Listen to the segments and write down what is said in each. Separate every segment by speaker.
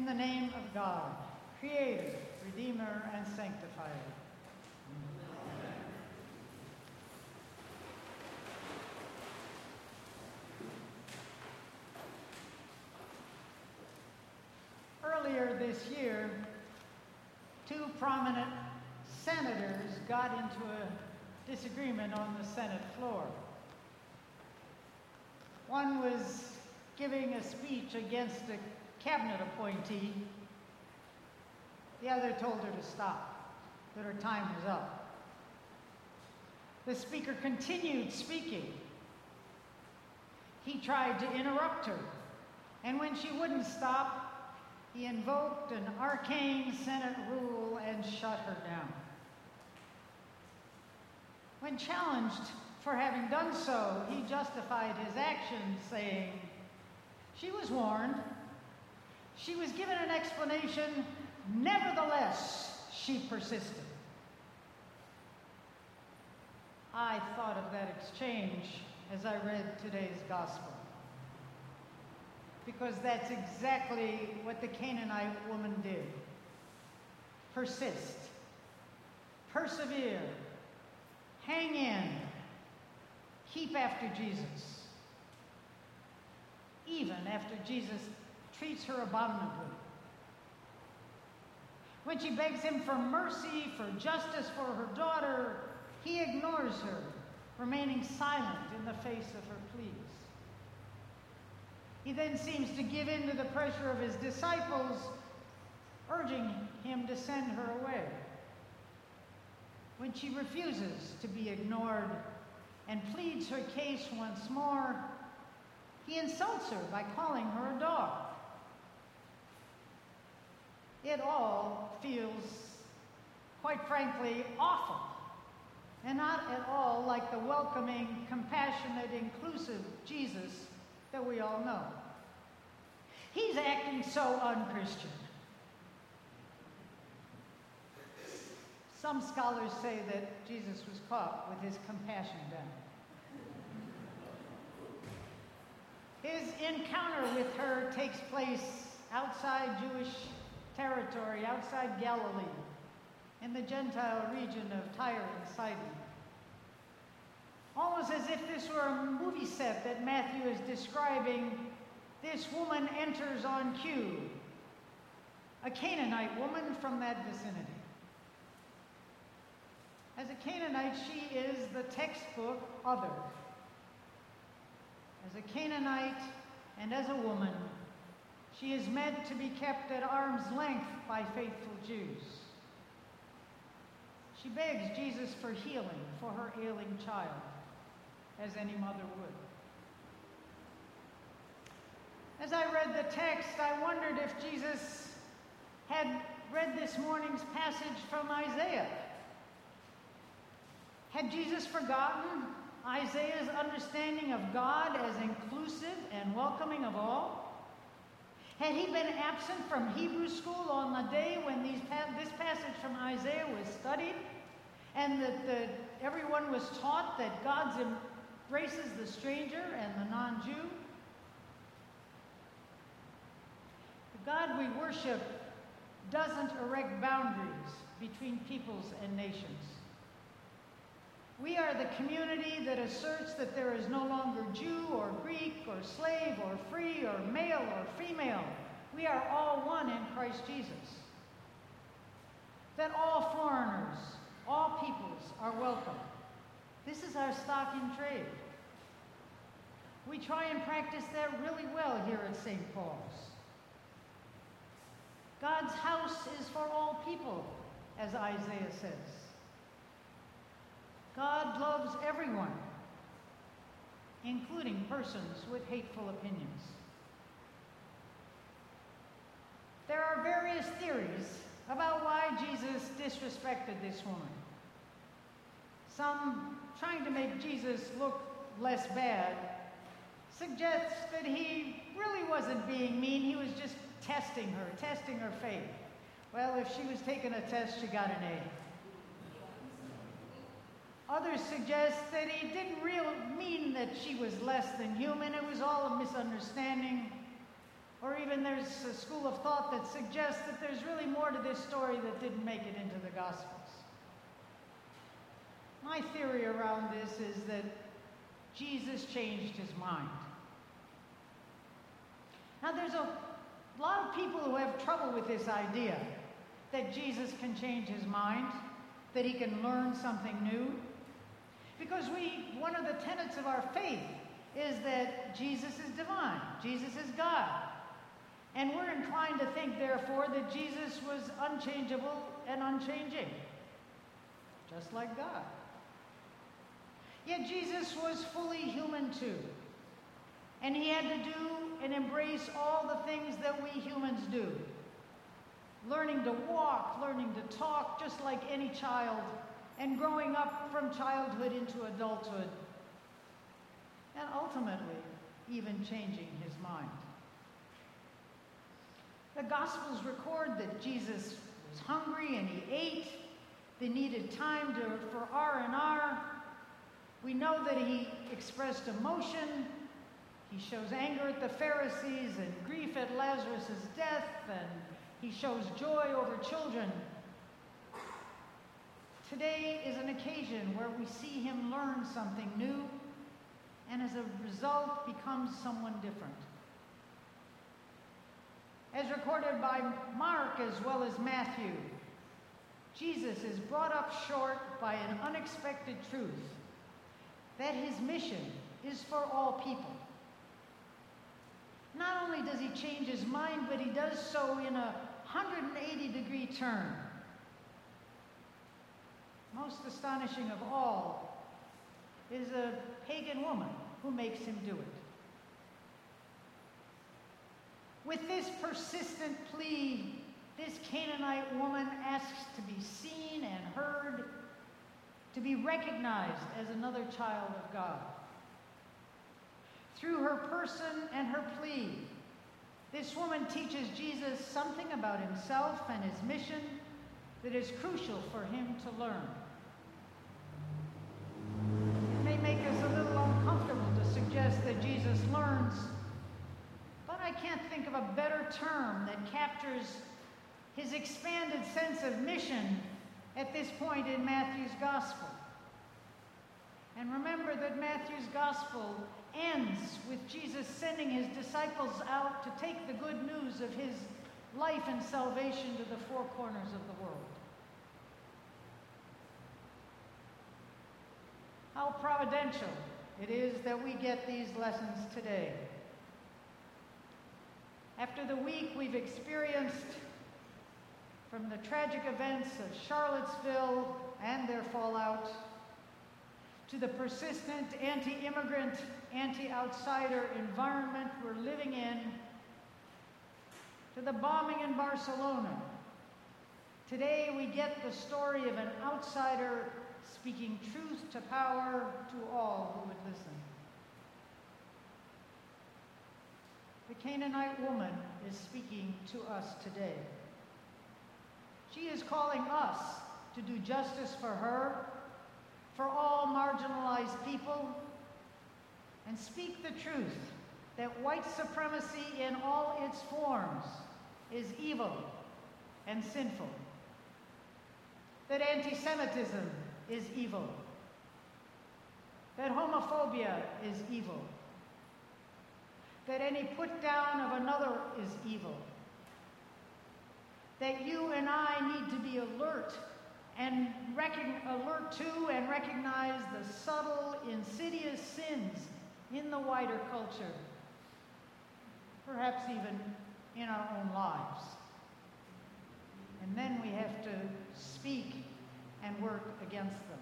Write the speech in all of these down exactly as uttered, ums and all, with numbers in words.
Speaker 1: In the name of God, Creator, Redeemer, and Sanctifier. Earlier this year, two prominent senators got into a disagreement on the Senate floor. One was giving a speech against a cabinet appointee. The other told her to stop, that her time was up. The speaker continued speaking. He tried to interrupt her, and when she wouldn't stop, he invoked an arcane Senate rule and shut her down. When challenged for having done so, he justified his actions, saying, "She was warned. She was given an explanation. Nevertheless, she persisted." I thought of that exchange as I read today's gospel, because that's exactly what the Canaanite woman did. Persist, persevere, hang in, keep after Jesus, even after Jesus treats her abominably. When she begs him for mercy, for justice for her daughter, he ignores her, remaining silent in the face of her pleas. He then seems to give in to the pressure of his disciples, urging him to send her away. When she refuses to be ignored and pleads her case once more, he insults her by calling her a dog. It all feels, quite frankly, awful, and not at all like the welcoming, compassionate, inclusive Jesus that we all know. He's acting so un-Christian. Some scholars say that Jesus was caught with his compassion down. His encounter with her takes place outside Jewish territory, outside Galilee, in the Gentile region of Tyre and Sidon. Almost as if this were a movie set that Matthew is describing, this woman enters on cue, a Canaanite woman from that vicinity. As a Canaanite, she is the textbook other. As a Canaanite and as a woman, she is meant to be kept at arm's length by faithful Jews. She begs Jesus for healing for her ailing child, as any mother would. As I read the text, I wondered if Jesus had read this morning's passage from Isaiah. Had Jesus forgotten Isaiah's understanding of God as inclusive and welcoming of all? Had he been absent from Hebrew school on the day when these pa- this passage from Isaiah was studied, and that the, everyone was taught that God embraces the stranger and the non-Jew? The God we worship doesn't erect boundaries between peoples and nations. We are the community that asserts that there is no longer Jew or Greek or slave or free or male or female. We are all one in Christ Jesus. That all foreigners, all peoples are welcome. This is our stock in trade. We try and practice that really well here at Saint Paul's. God's house is for all people, as Isaiah says. God loves everyone, including persons with hateful opinions. There are various theories about why Jesus disrespected this woman. Some, trying to make Jesus look less bad, suggest that he really wasn't being mean, he was just testing her, testing her faith. Well, if she was taking a test, she got an A. Others suggest that he didn't really mean that she was less than human. It was all a misunderstanding. Or even there's a school of thought that suggests that there's really more to this story that didn't make it into the Gospels. My theory around this is that Jesus changed his mind. Now, there's a lot of people who have trouble with this idea that Jesus can change his mind, that he can learn something new. Because we, one of the tenets of our faith is that Jesus is divine, Jesus is God. And we're inclined to think, therefore, that Jesus was unchangeable and unchanging, just like God. Yet Jesus was fully human too. And he had to do and embrace all the things that we humans do. Learning to walk, learning to talk, just like any child, and growing up from childhood into adulthood, and ultimately, even changing his mind. The Gospels record that Jesus was hungry and he ate. They needed time to, for R and R. We know that he expressed emotion. He shows anger at the Pharisees and grief at Lazarus' death, and he shows joy over children. Today is an occasion where we see him learn something new, and as a result becomes someone different. As recorded by Mark as well as Matthew, Jesus is brought up short by an unexpected truth, that his mission is for all people. Not only does he change his mind, but he does so in a one hundred eighty degree turn. Most astonishing of all is a pagan woman who makes him do it. With this persistent plea, this Canaanite woman asks to be seen and heard, to be recognized as another child of God. Through her person and her plea, this woman teaches Jesus something about himself and his mission that is crucial for him to learn. It may make us a little uncomfortable to suggest that Jesus learns, but I can't think of a better term that captures his expanded sense of mission at this point in Matthew's Gospel. And remember that Matthew's Gospel ends with Jesus sending his disciples out to take the good news of his life and salvation to the four corners of the world. How providential it is that we get these lessons today. After the week we've experienced, from the tragic events of Charlottesville and their fallout, to the persistent anti-immigrant, anti-outsider environment we're living in, to the bombing in Barcelona, today we get the story of an outsider speaking truth to power to all who would listen. The Canaanite woman is speaking to us today. She is calling us to do justice for her, for all marginalized people, and speak the truth that white supremacy in all its forms is evil and sinful, that anti-Semitism is evil, that homophobia is evil, that any put down of another is evil, that you and I need to be alert and recogn- alert to and recognize the subtle, insidious sins in the wider culture, perhaps even in our own lives. And then we have to speak and work against them.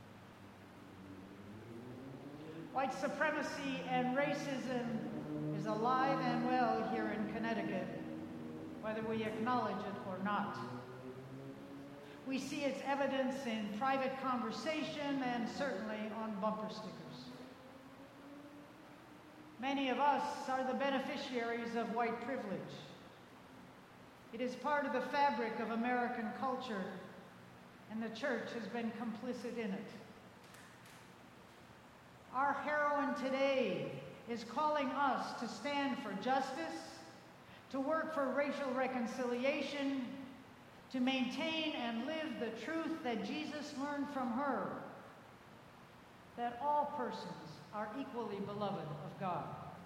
Speaker 1: White supremacy and racism is alive and well here in Connecticut, whether we acknowledge it or not. We see its evidence in private conversation and certainly on bumper stickers. Many of us are the beneficiaries of white privilege. It is part of the fabric of American culture, and the church has been complicit in it. Our heroine today is calling us to stand for justice, to work for racial reconciliation, to maintain and live the truth that Jesus learned from her, that all persons are equally beloved of God.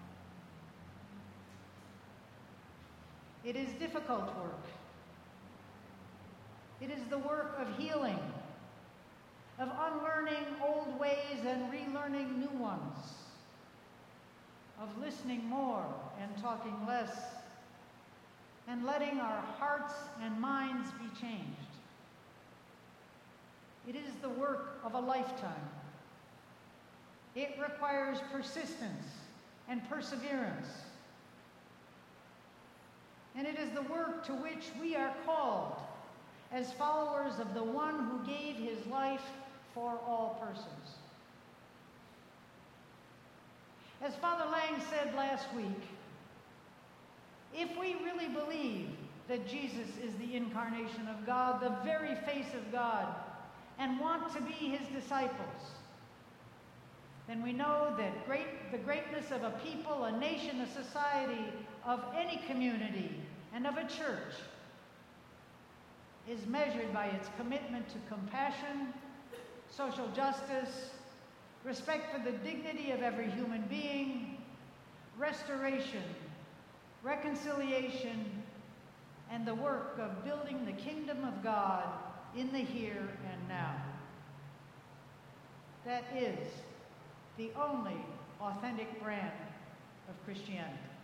Speaker 1: It is difficult work. It is the work of healing, of unlearning old ways and relearning new ones, of listening more and talking less, and letting our hearts and minds be changed. It is the work of a lifetime. It requires persistence and perseverance. And it is the work to which we are called as followers of the one who gave his life for all persons. As Father Lang said last week, if we really believe that Jesus is the incarnation of God, the very face of God, and want to be his disciples, then we know that great, the greatness of a people, a nation, a society, of any community, and of a church is measured by its commitment to compassion, social justice, respect for the dignity of every human being, restoration, reconciliation, and the work of building the kingdom of God in the here and now. That is the only authentic brand of Christianity.